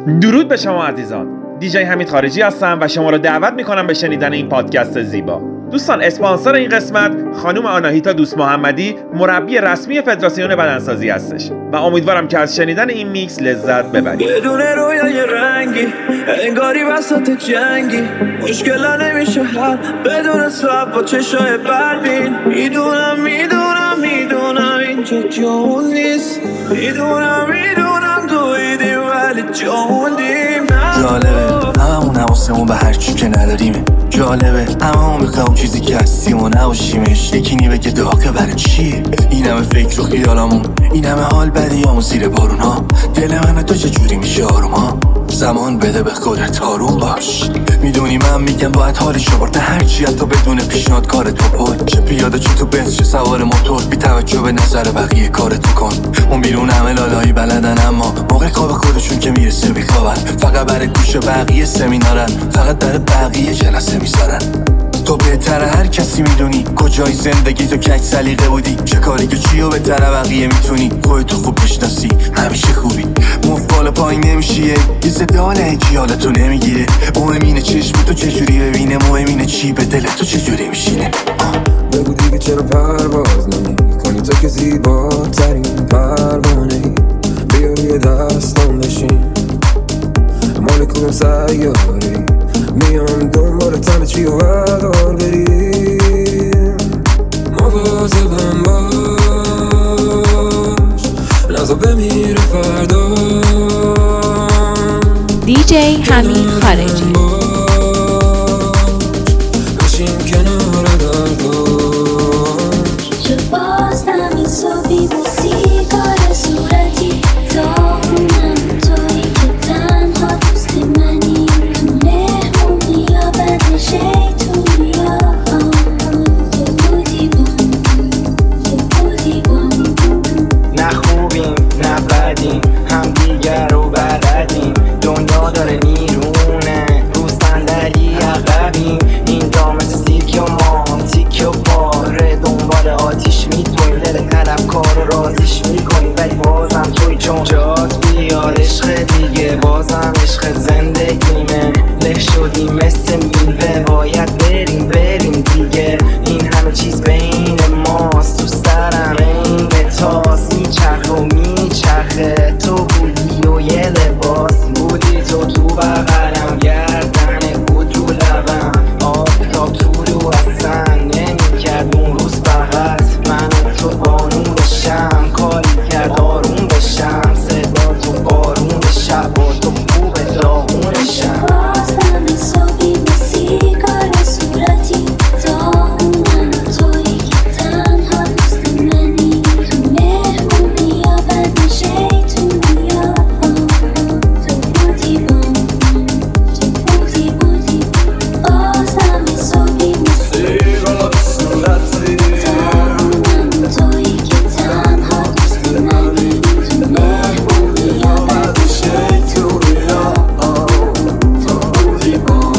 درود به شما عزیزان. دیجی حمید خارجی هستم و شما را دعوت میکنم به شنیدن این پادکست زیبا. دوستان، اسپانسر این قسمت خانم آناهیتا دوست محمدی، مربی رسمی فدراسیون بدنسازی هستش و امیدوارم که از شنیدن این میکس لذت ببرید. بدون رویای رنگی انگاری وسط جنگی، مشکلا نمیشه حل بدون صبر با چشای بربین. میدونم اینجا جون نیست، میدونم دویدیم ولی جوندیم. جالبه هممون حواسمون به هر چی که نداریمه، جالبه هممون بخواه اون چیزی که هستیم و نباشیمش. یکی نی بگه داغه برای چیه این همه فکر و خیالامون، این همه حال بدیامون زیر بارون ها. دل من تو چجوری میشه آروم ها؟ زمان بده به خودت آروم باش. میدونی من میگم باید حالشو برد هرچی حتی بدون پیشنهاد کار تو پل چه پیاده چه تو بنز چه سوار موتور، بی توجه به نظر بقیه کارتو کن. اون بیرون همه لالایی بلدن اما موقع خواب خودشون که میرسه میخوابن، فقط برای گوش بقیه سمینارن، فقط در بقیه جلسه میذارن. تو بهتره هر کسی میدونی کجای زندگی تو کج سلیقه بودی، چه کاری که چی و بهتره بقیه میتونی خودتو خوب بشناسی همیشه خوبی. مفال پایین نمیشیه یه زدال اجیالتو نمیگیره، مهم اینه چشم تو چجوری ببینه، مهم اینه چی به دل تو چجوری میشینه. بگو دیگه چرا پرواز نمی کنی تو که زیباترین پروانه ای، بیا روی دستان بشین مال کنم سیاری، میام دنبال تنه چی و بردار بریم. مواظبم باش نزا بمیره فردا. دیجی حمید خارجی بشین کنار درداش. چه باز نمی صبحی بسی کار صورتی داغونم توی که تنها دوست منی، تو مهمونی یا بد شیطونی یا یه بودی بام. نه خوبیم نه بدیم هم دیگر رو بلدیم، دنیا داره نیرونه رو صندلی عقبیم، این دامت سیک و مانتیک و پاره دنبال آتیش میتونی، دل طلبکار رو رازیش میکنی ولی بازم توی چون جات بیاد عشق دیگه، بازم عشق زندگیمه له شدیم مثل میوه، باید بریم دیگه. این همه چیز بین ماست تو سرم این تاس میچرخه تو بودی و یه لباس بودی تو بغلم، گردن بود رو لبم، آفتاب تو رو اصلا نمیکرد اون روز فقط من و تو بانون بشم، کاری کرد آروم بشم، صدا تو بارون شب و تو خوب داغونشم. باز نمی صبحی بسی کار صورتی داغونم توی که تنها دوست منی، تو مهمونی یا بد شیطونی یا تو بودی بام. باز نمی صبحی بسی کار صورتی داغونم توی که تنها دوست منی، تو مهمونی یا بد شیطونی یا تو بودی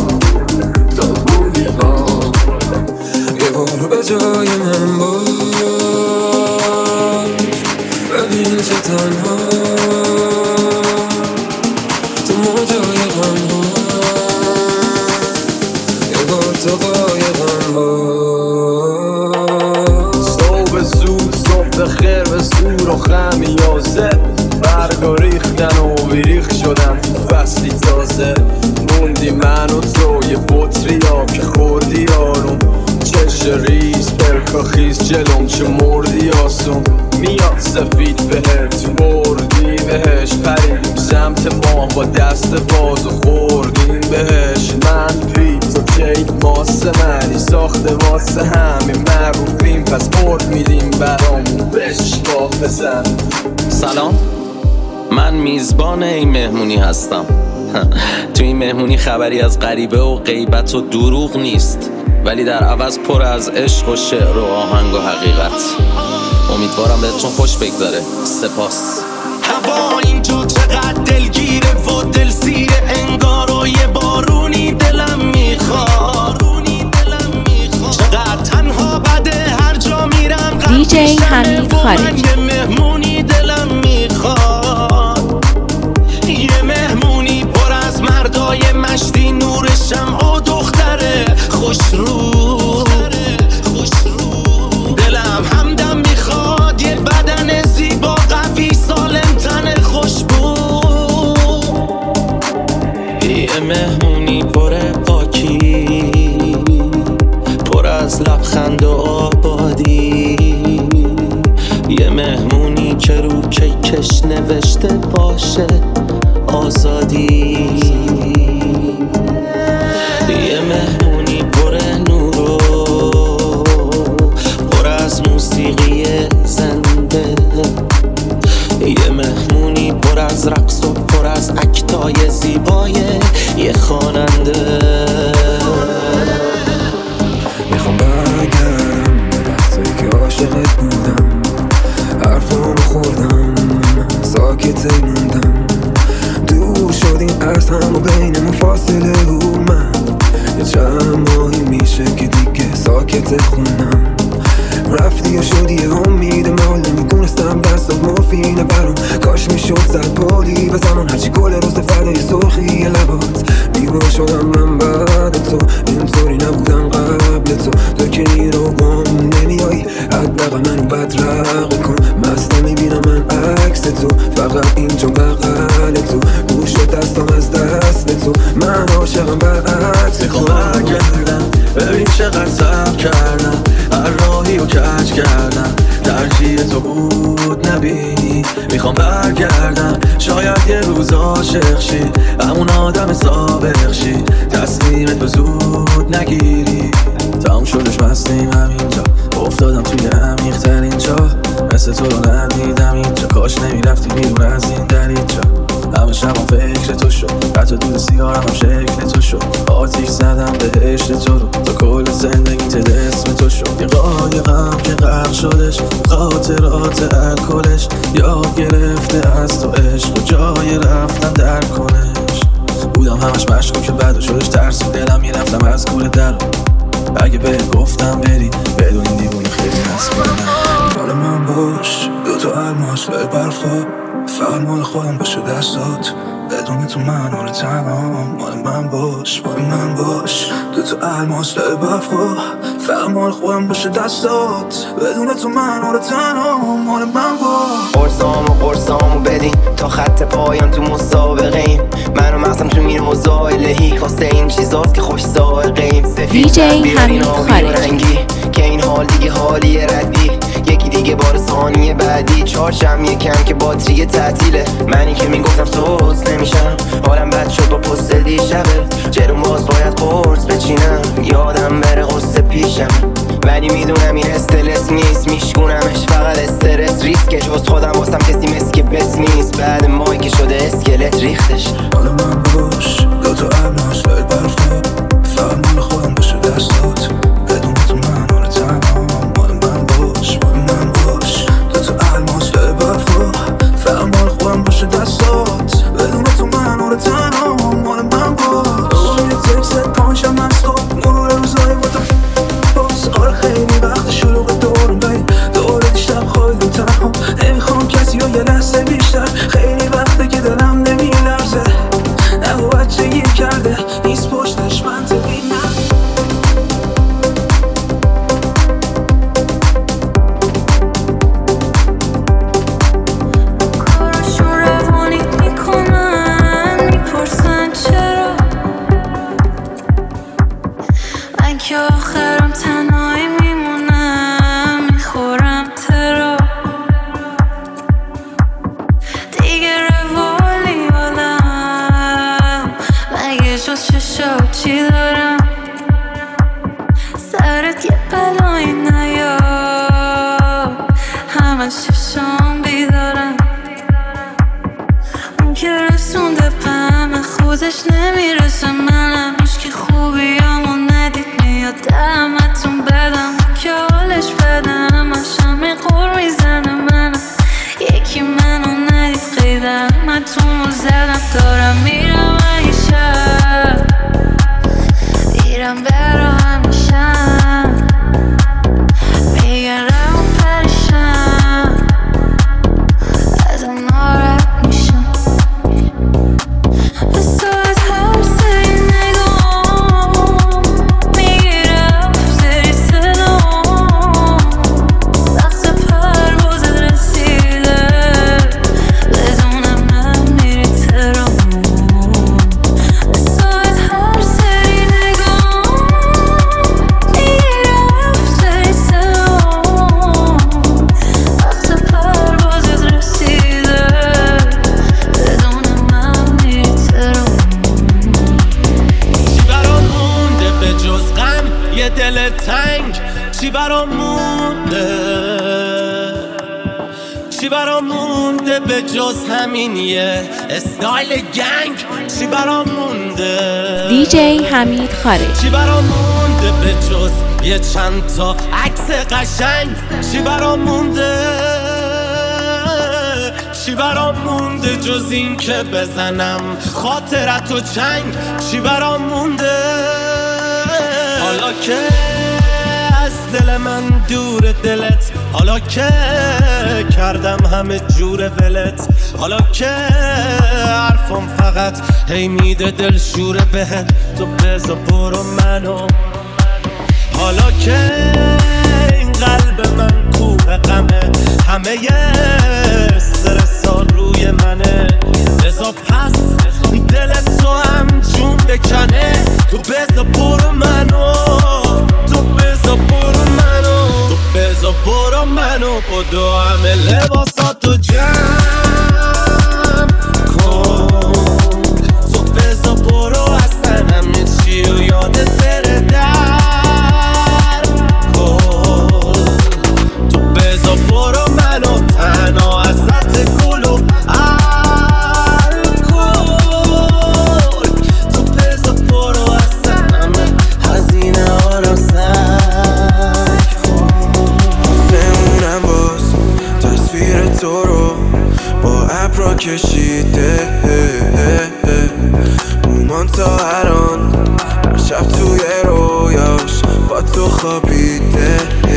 بام. یه بار به جای من باش، ببین چه تنها تو موجای غم ها، یه بار تو قایقم باش. صبح زود صبح خیر به زور و خمیازه، برگا ریختن و بیریخ شدن تو فصلی تازه، موندی من و تو یه بطری ها که خوردی آروم، چش ریز پرکا خیز جلوم چه مردی آسون، میاد سفید بهر تو بردی بهش، پریدیم سمت ما با دست باز و خوردیم بهش. من پی تو کیک ماسه منی ساخته واسه همین معروفیم، پس مرد میدیم برامون بشکاف بزن. سلام، من میزبان این مهمونی هستم. تو این مهمونی خبری از غریبه و غیبت و دروغ نیست، ولی در عوض پر از عشق و شعر و آهنگ و حقیقت. امیدوارم بهتون خوش بگذاره. سپاس. هوا اینجا چقدر دلگیره و دلسیره، انگار و یه بارونی دلم میخواد، چقدر تنها بده هر جا میرم دیجی حمید خارجی. یه مهمونی دلم میخواد، یه مهمونی خوش رو دلم همدم میخواد یه بدن زیبا قوی سالم تن خوشبو یه مهمونی پر پاکی پر از لبخند و آبادی یه مهمونی که رو کیکش نوشته باشه آزادی یه مهمونی پر نور و پر از موسیقی زنده یه مهمونی پر از رقص و پر از اکتای زیبای یه خواننده میخوام برگردم به وقتی که عاشقت بودم حرفامو خوردم ساکت موندم دور شدیم از هم و بینمون فاصله اومد یه چند ماهی میشه که دیگه ساکت خونم رفتی و شدی امید من نمیدونستم دستات مفینه برام کاش میشد زد بالی به زمان هرچی گل روز فردای سرخی لبات بیگناه شدم من بعد تو اینطوری نبودم قبل تو که این رو گم نمیایی حداقل منو بدرقه کن مست میبینم من عکس تو فقط اینجا بغل تو گوش دستم از دست تو من عاشقم برعکس میخوام برگردم ببین چقدر صبر کردم هر راهی رو کج کردم ترجیح تو بود نبینی میخوام برگردم شاید یه روز عاشق شی همون آدم سابق شی تصمیمت به زود نگیری تمام شدش مستیم همینجا افتادم توی عمیق‌ترین جا مثل تو رو ندیدم اینجا کاش نمیرفتی بیرون از این دریچه همه شبم فکر تو شد حتی دود سیگارم هم شکل تو شد آتیش زدم بهشت تو رو تا کل زندگی تل اسم تو شد یه قایقم که غرق شدش خاطرات الکلش یاد گرفته از تو عشق و جای رفتن در کنش بودم همش مشکوک که بعد شدش ترسید دلم میرفتم از کوره در اگه بهت گفتم بری بدون این دیوونه خیلی نسبینم مال من باش دوتا الماس لای برفا فقط مال خودم بشه دستات بدون تو من آره تنها مال من باش دوتا الماس لای برفا فقط مال خودم بشه دستات بدون تو من آره تنها مال من باش قرصامو بدین تا خط پایان تو مسابقه من و مغزم تو این مزایلهی واسه این چیزاست که خوش سائقه DJ حمید خارجی که این حال دیگه حالی ردی یکی دیگه بار ثانیه بعدی چارشم یکم که باتری تعطیله منی که میگفتم سوز نمیشم حالم بد شد با پست دیشبه جلوم باز باید قرص بچینم یادم بره قصه پیشم ولی میدونم این استرس نیست میشکونمش فقط استرس ریسکه جز خودم واسم کسی مسک بس نیست بعد ماهی که شده اسکلت ریختش مال من باش دوتا الماس لای برفا فقط مال خودم بشه دستات بدون تو من آره تنها مال من باش دوتا الماس لای برفا فقط مال خودم بشه دستات بدون تو من آره تنها مال من باش یه تکست پانشم از خواب مرور روزای با تو باز آره خیلی وقت شلوغ دورم بین دوره دیشتم خواهیدم تنها نمیخوام کسی رو یه لحظه بیشتر خیلی وقته که دلم نمیلرزه نگو بچه گیر کرده نیست پشتش منطقی نه آخرم تنهایی میمونم میخورم ترا دیگه روالی بالم مگه جز چشم چی دارم سرت یه بلایی نیا همه چشم بیدارم اون که رسونده پمه خودش نمیرسه منم عشق خوبیامو ندید میاد دمتون بدم که حالش بدم همه قور میزنه منم یکی منو ندید قیدمتون رو زدم دارم میرم این شب چی برام مونده به جز همین یه استایل گنگ؟ چی برام مونده دیجی حمید خارجی. چی برام مونده به جز یه چند تا عکس قشنگ؟ چی برام مونده؟ چی برام مونده جز این که بزنم خاطرتو چنگ؟ چی برام مونده حالا که از دل من دور دلت، حالا که کردم همه جور ولت، حالا که حرفم فقط هی میده دل شوره بهت، تو بذار برو منو، حالا که این قلب من کوه غمه، همه استرسا روی منه، بذار پس دل تو هم جون بکنه، تو بذار برو منو، تو بذار برو منو، تو بذار برو منو، بدو همه لباساتو جمع کن، تو بذار برو اصلا همه چی رو یادت بره در کن، تو بذار برو منو تنها ازت گلو الکل، تو بذار برو اصلا همه هزینه ها رو سنگ کن. بمونم باز تصویر تو رو با ابرا کشیده، مومان تا الان هر شب توی رویاش با تو خوابیده،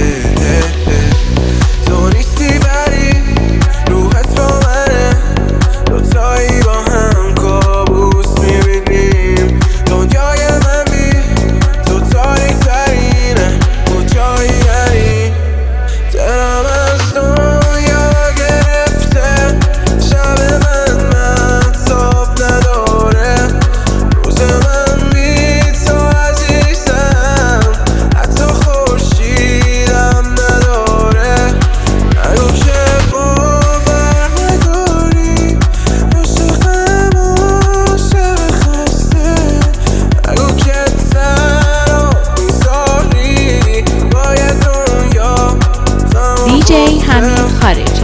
تو نیستی ولی روحت با منه، دوتایی با هم کابوس میبینیم، دنیای من بی تو تاریک ترینه، کجایی یعنی دلم از دنیا گرفته، شب من مهتاب نداره، روز من بی تو عزیزم، حتی خورشیدم نداره، نگو که باور نداری، عاشقم عاشق خسته، نگو که تنها میذاری، باید دنیا دیجی حمید خارجی.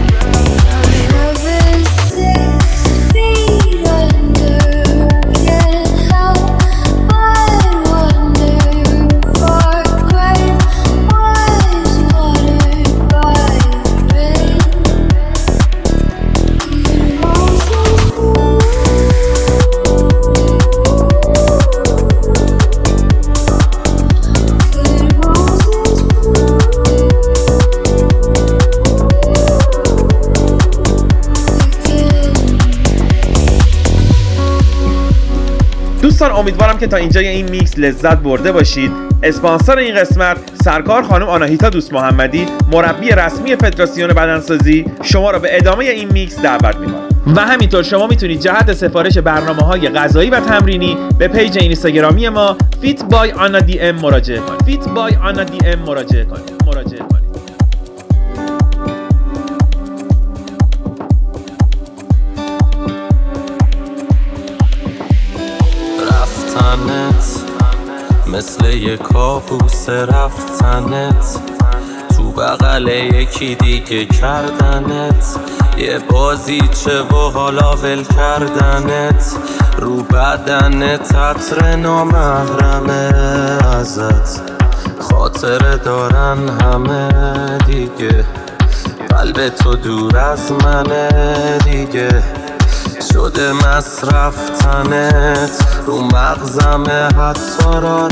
دوستان امیدوارم که تا اینجای این میکس لذت برده باشید. اسپانسر این قسمت سرکار خانم آناهیتا دوست محمدی، مربی رسمی فدراسیون بدنسازی، شما را به ادامه این میکس دعوت می‌کنم. و همینطور شما میتونید جهت سفارش برنامه‌های غذایی و تمرینی به پیج اینستاگرامی ما فیت بای آنا دی ام مراجعه کنید. فیت بای آنا دی ام مراجعه کنید. رفتنت مثل یه کابوس، رفتنت تو بغل یکی دیگه کردنت، یه بازیچه و حالا ول کردنت، رو بدنت عطر نامحرمه ازت، خاطره دارن همه دیگه، قلب تو دور از منه دیگه، شده مصرفتنت، رو مغزمه حتی را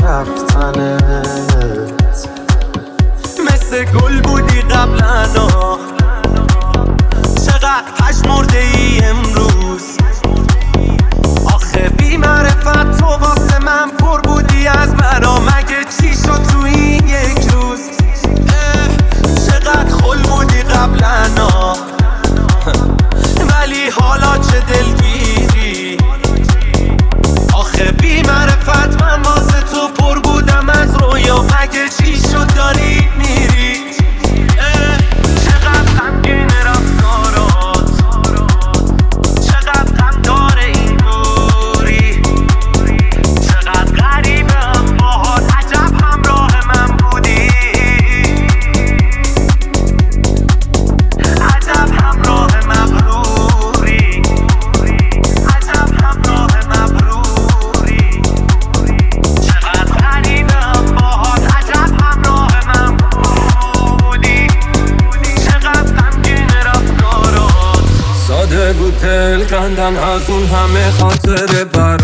رفتنت، مثل گل بودی قبلا، چقدر پژمرده ای امروز، آخه بی معرفت تو واسه من پر بودی از مرا، مگه چی شد تو این یک روز، چقدر خل بودی قبلا، ولی حالا چه دلگیری، آخه بی معرفت من واسه تو پر بودم از رویا، مگه چی شد داری میری، چقدر غمگین رفتارات، چقدر موندن از اون همه خاطره برات.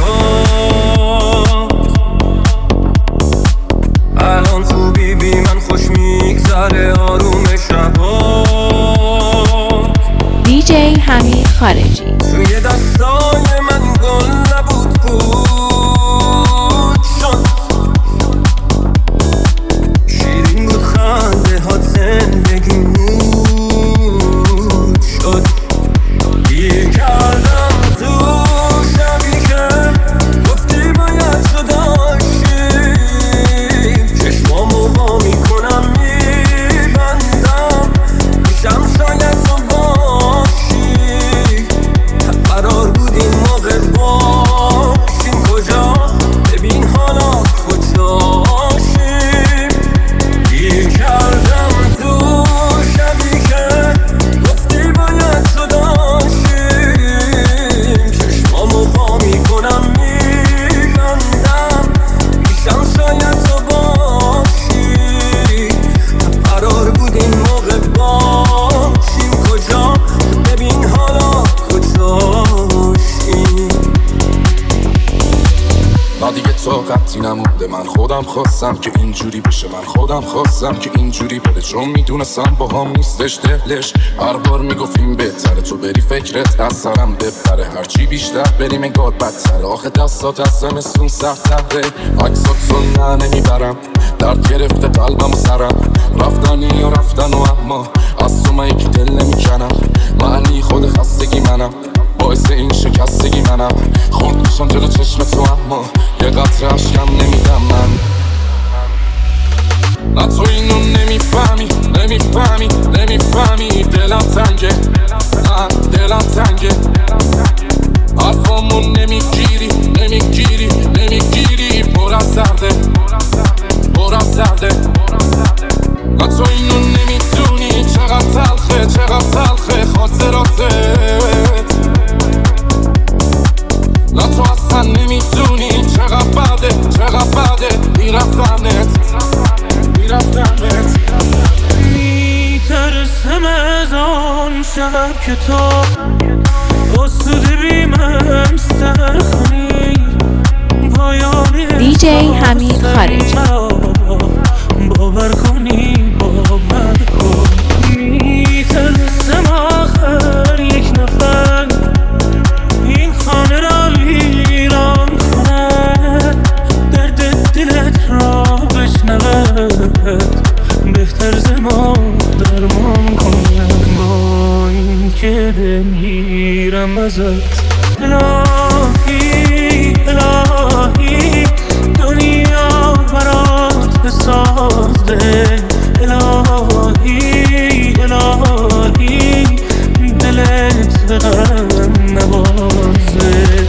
الان خوبی بی من خوش میگذره آروم شبات. دیجی حمید خارجی. توی دستای من گل نبود بود شد، شیرین بود خنده ها زندگی بود شد. گیر کردم تو شبی که گفتی باید تو داشتیم، چشمامو وا میکنم میبندم میشم شاید تو باشی. قرار بود این موقع باشیم کجا، ببین حالا کجاشیم. گیر کردم تو شبی که گفتی باید تو داشتیم، چشمامو وا میکنم میبندم میشم شاید تو باشی. قرار بود این موقع باشیم کجا، ببین حالا کجاشیم. نه دیگه طاقتی نمونده، من خودم خواستم که اینجوری بشه، من خودم خواستم که اینجوری بده، چون میدونستم با هم نیستش دلش. هر بار میگفتیم بهتره تو بری فکرت از سرم ببره، هرچی بیشتر بریم انگار بدتره. آخه دستات از زمستون سخت‌تره، عکسات رو نه نمیبرم، درد گرفته قلبم و سرم. رفتنی یا رفتن و اما از تو من یکی دل نمیکنم، معنی خود خستگی منم، باعث این شکستگی منم. خورد میشم جلو چشم تو اما یه قطره عشقم نمیدم من. نه تو اینو نمیفهمی نمیفهمی نمیفهمی، دلم تنگه نه دلم تنگه، حرفامو نمیگیری نمیگیری نمیگیری، پر از درده پر از درده. نه تو اینو نمیدونی چقدر تلخه چقدر تلخه خاطراتت، نه تو اصلا نمیدونی چقدر بده چقدر بده میرفتنت میرفتنت. میترسم از آن شب که تو اصده بیمم سرخونی پایان دیجی حمید خارجی. باور کنی باور کن. میترسم آخر یک نفر این خانه را ویران کند، درد دلت را بشنود، بهتر زمان درمان کنم با این که بمیرم ازت. الهی الهی دنیا برات بسازه، الهی الهی دلت به غم نبازه.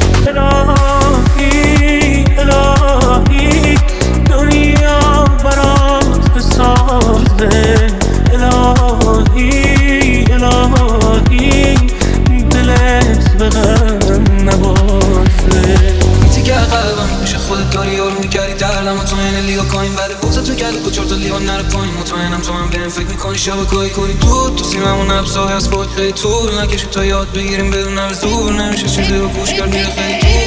الهی الهی دنیا برات بسازه، الهی الهی دلت به غم نبازه. دیگه قلبم میشه خودت کاری یارو میکردی دردم و تو این لیو کاین بعد بوزا تو گلی با چرت لیوان نره پایین. مطمئنم تو هم بهم فکر میکنی شبکه‌ای کنی تو سیممون نبضای از فوت خیلی طول نکشید تا یاد بگیریم بدون نوز زور نمیشه چیزی رو گوش کرد میره خیلی طول.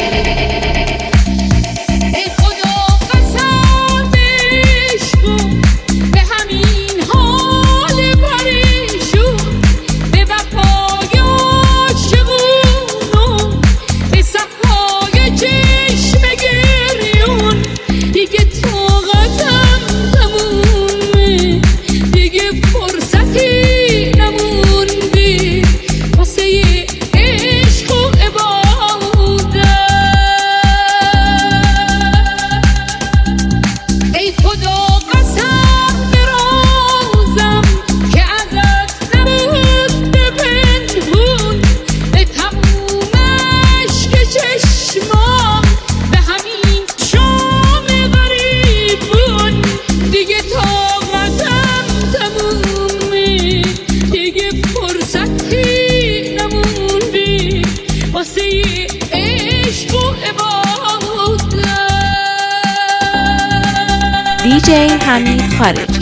دیجی حمید خارجی.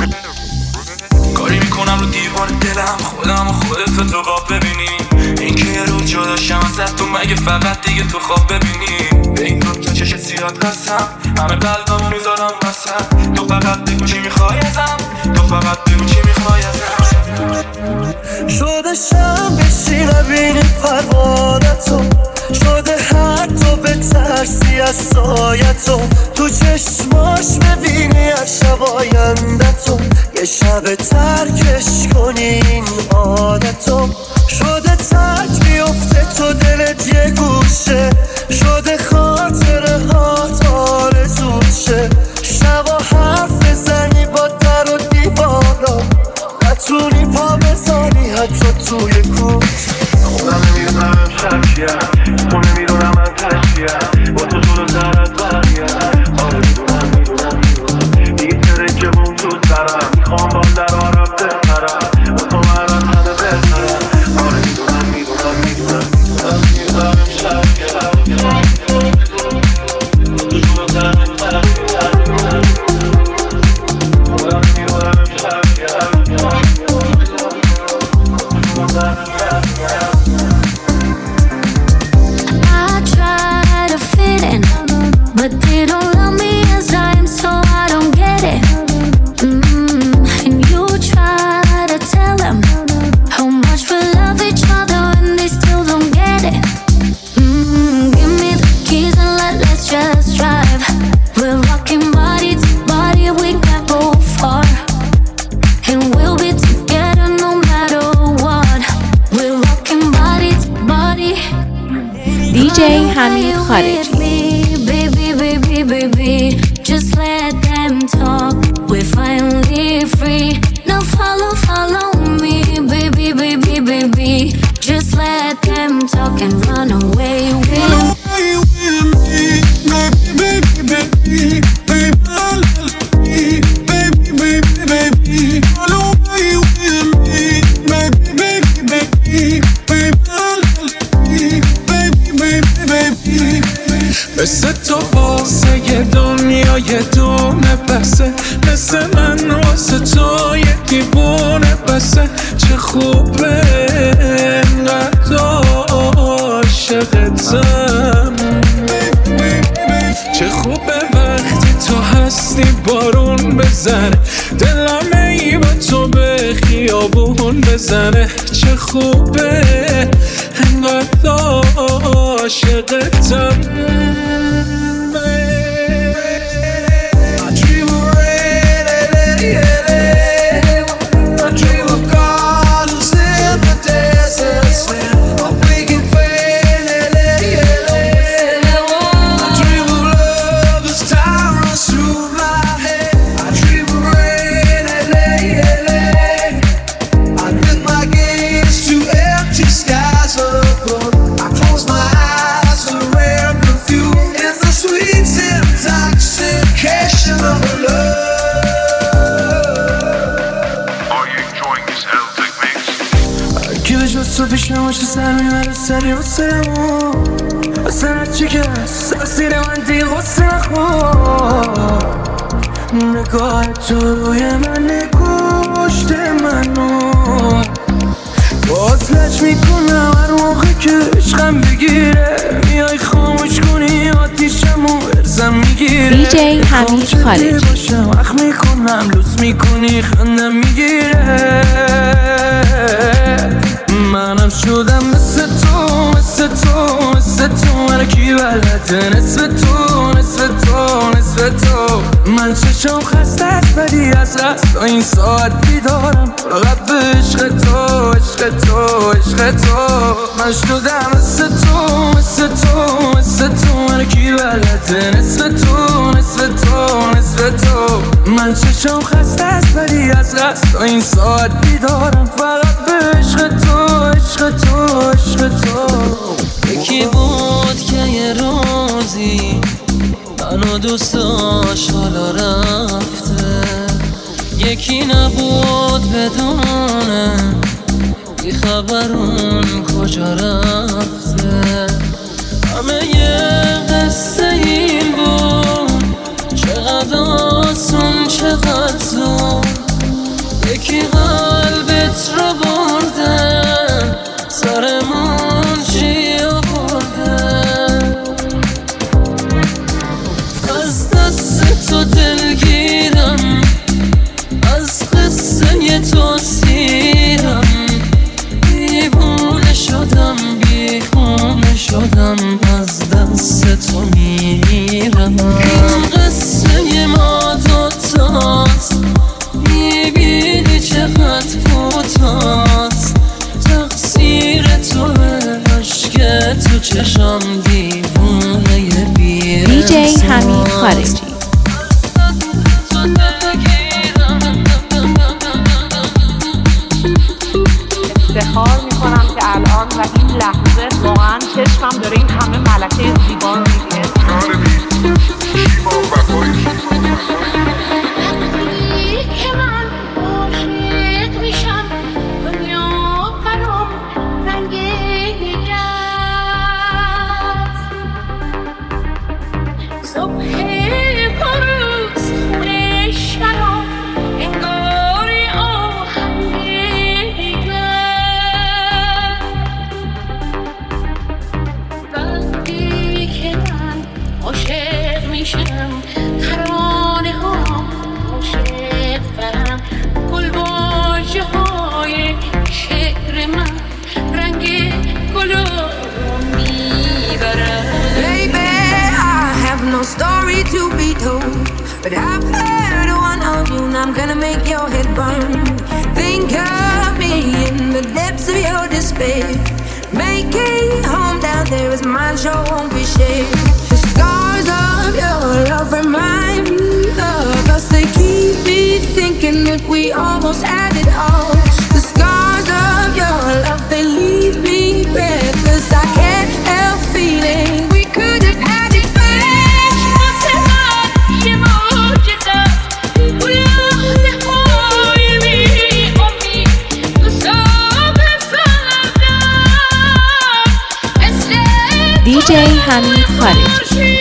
کاری میکنم رو دیوار دلم خودم و خودت تو قاب ببینی، این که یه روز جدا میشم ازت تو مگه فقط دیگه تو خواب ببینی به این تا چش سیاد قسم همه قلبمو میذارم وسط تو فقط بگو چی میخوای ازم تو فقط بگو چی میخوای ازم شده شم بشی نبینی پروانتو شده حتی به ترسی از سایتو تو چشماش ببینی از شب آیندتو یه شب ترکش کنی این عادتو شده ترک بیفته تو دلت یه گوشه شده خاطره هات آرزوت شه شبا حرف بزنی با در و دیوارا نتونی پا بزنی حتی توی کوچ خودم نمیدونم امشب چیه خونه میدونم من تشکیه با تو جلو سرت برگرد آره میدونم دیگه ترکه بوم تو سرم میخوام با در آرم بپرم با تو من از همه بهترم آره میدونم امشب چیه با تو جلو سرت برگرد خودم نمیدونم امشب چیه I try to fit in, but they don't love me as I am, so I don't get it. And you try to tell them how much we love each other, and they still don't get it. Give me the keys and let's just drive. We're rocking body to body, we can go far, and we'll be together no matter what. We're rocking body to body. DJ حمید خارجی. Baby, just let them talk. We're finally free. Now follow me, baby. Just let them talk and run away with مثل تو واسه دنیای دونه بسه مثل من واسه تو یه دیوونه بسه چه خوبه انقدر عاشقتم چه خوبه وقتی تو هستی بارون بزنه دلم ای با تو به خیابون بزنه چه خوبه انقدر عاشقتم تو پیش نماشه سر میبره سری واسه ما واسه نچی که سرسیر من دی غصه نخواه نگاه تو روی من نگوشت منو باز لج میکنم هر موقع که عشقم بگیره میای خاموش کنی آتیشمو ارزم میگیره DJ حمید خارجی باشم وقت میکنم لوس میکنی خندم میگیره منم شدم مثل تو هرکی بلده نصف تو من چشم خسته است ولی از قصد این ساعت بیدارم فقط به عشق تو من شدم مثل تو هرکی بلده نصف تو من چشم خسته است ولی از قصد این ساعت بیدارم فقط به عشق تو یکی بود که یه روزی منو دوست داشت حالا رفته یکی نبود بدونه بی خبرون کجا رفته همه یه قصه این بود چقدر آسون چقدر زود یکی قلبت رو بردن سرمون چی تو دلگیرم، از قصه تو سیرم، دیوونه شدم بیخونه شدم، از دست تو میرم. قصه ما دوتاست، میبینی چقدر پوتاست، تقصیر توه، عشق تو چشم دیوونه بیرم. دیجی حمید خارجی. افتخار میکنم که الان و این لحظه واقعا چشمم داره این همه ملکه زیبا رو میبینه. که من عاشق میشم، دنیا برام رنگینی است. صبح روز خونش برام انگار آهنگینی است. وقتی که من عاشق میشم، ترانه ها عاشق برم، گلواژه های شعر من رنگ گل رو میبرم. Baby, I have no story to be told, but I've heard one of you and I'm gonna make your head burn. Think of me in the depths of your despair. Making home down there is mine, sure won't be shared. The scars of your love remind me of us. They keep me thinking that we almost had it all. The scars of your love, they leave me breathless. I can't help feeling we could have had it better. یه معجزه گل‌های امید تو صبح سردم. دیجی حمید خارجی.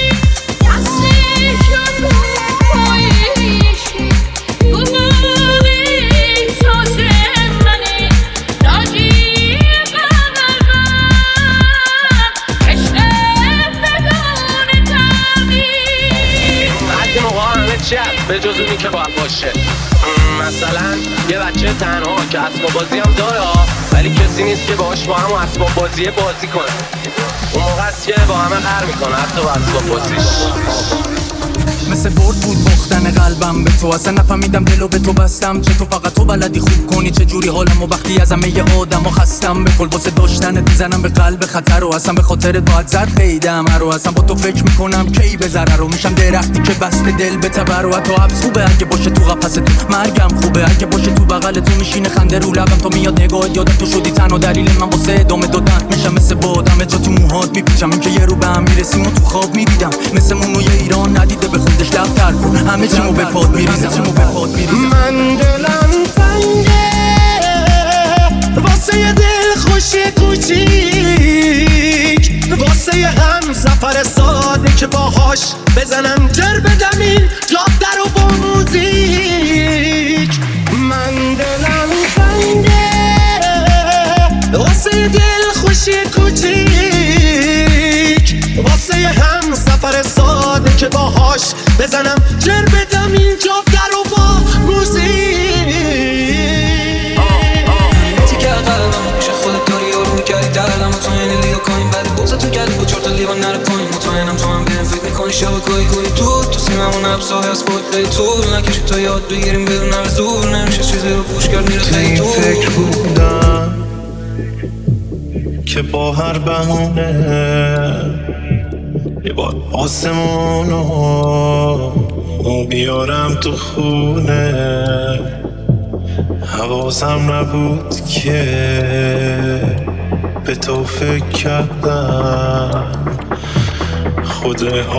به جز اونی که باید باشه، مثلا یه بچه تنها که اسباب بازی هم داره ولی کسی نیست که باهاش با هم اسباب بازی کنه. اون موقع است که با همه قهر میکنه، حتی با اسباب بازیش. مثل برد بود باختن قلبم به تو، اصلا نفهمیدم دلو به تو بستم. چه تو فقط تو بلدی خوب کنی چه جوری حالمو وقتی از همه آدمو خستم. به کل واسه داشتنت میزنم به قلب خطر و اصلا به خاطرت باید زد قیدم رو. اصلا با تو فکر میکنم کی به ضرر رو میشم درختی که بسته دل به تبر. و تو حبس خوبه اگه باشه تو قفس تو، مرگم خوبه اگه باشه تو بغل تو. میشینه خنده رو لبم تو میاد نگاهت، یادم تو شدی تنها دلیل من واسه ادامه دادن. میشم مثل بادم جا تو موهات میپیچم، این که یه رو به هم میرسیم و تو خواب میدیدم. مثل مونوی ایران ندیده به خودش لفتر کن، همه چیمو به پاد میریزم. من دلم تنگه واسه یه دل خوشی کوچیک، واسه یه هم سفر ساده که باهاش بزنم جر بدم این جاده رو با موزیک. من دلم تنگه واسه یه دل خوشی کوچیک، واسه یه هم سفر ساده که باهاش بزنم جر بدم این جاده رو با موزیک. تیکه قلبم پیش خودت داری یارو میکردی دردم و تو این لیو کنیم بعد بوزا تو گلی با 4 تا لیوان نره پایین. مطمئنم تو هم بهم فکر میکنی شب گاهی گاهی تو سیممون ابزاری از خود خیلی طول نکشی تا یاد بگیریم بدون هر زور. نمیشه چیزی رو پوش کرد میره خیلی تو فکر بودم که با هر بهونه یه بار آسمونو بیارم تو خونه. حواسم نبود که به تو فکر کردم خود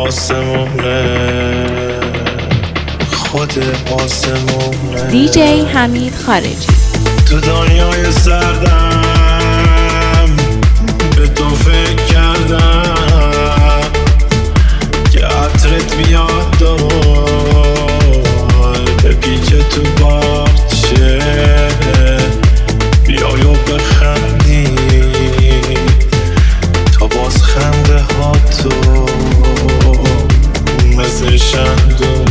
آسمونه. دیجی حمید خارجی. تو دنیای سردم به تو فکر کردم که عطرت بیاد دوباره بپیچه تو باغچه، بیای و بخندی تا باز خنده ها تو مثل شندون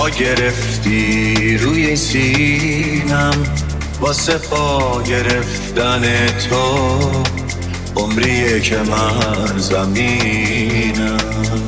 پا گرفتی روی این سینم واسه پا گرفتن تو عمریه که من زمینم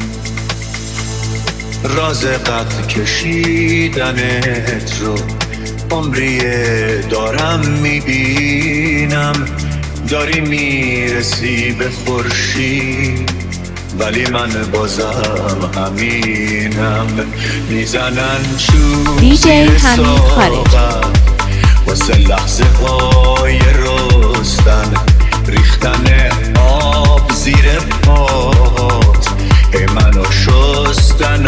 راز قد کشیدنت رو عمریه دارم میبینم داری میرسی به خورشید ولی من بازم همینم میزنن دیجی حمید خارجی واسه لحظه های رستن ریختن آب زیر پات هی منو شستن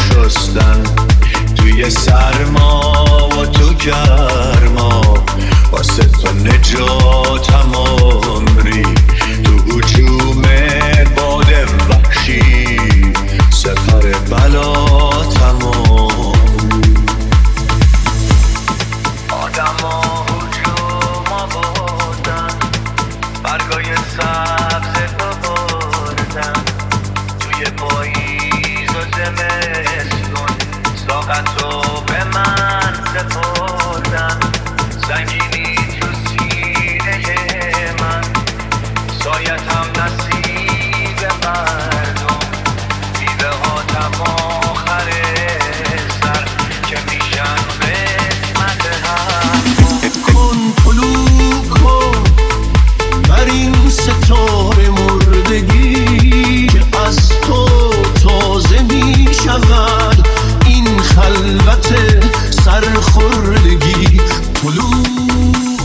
توی سرما و تو گرما واسه تو نجاتم عمری تو هجوم باد وحشی سپر بلاتم آدم ها هجوم آوردن برگای سبز بردن توی پاییز و زمستون ساقتو به من سپردن سنگینی تو سینه من سایتم نصیب مردم میوه هاتم آخر سر که میشن قسمت هم کن طلوع کن بر این ستاره مردگی که از تو تازه میشود این خلوت سرخوردگی طلوع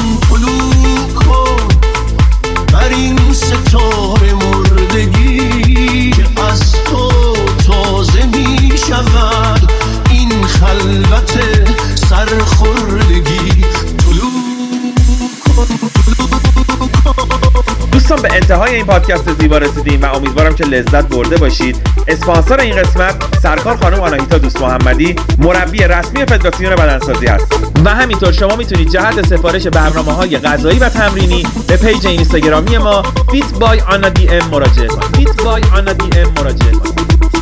کن بر این ستاره مردگی که از تو تازه می شود این خلوت سرخوردگی دوستان به انتهای این پادکست زیبا رسیدیم و امیدوارم که لذت برده باشید. اسپانسر این قسمت سرکار خانم آناهیتا دوست محمدی مربی رسمی فدراسیون بدنسازی است و همینطور شما میتونید جهت سفارش برنامه‌های غذایی و تمرینی به پیج اینستاگرامی ما fit by anna dm مراجعه کنید.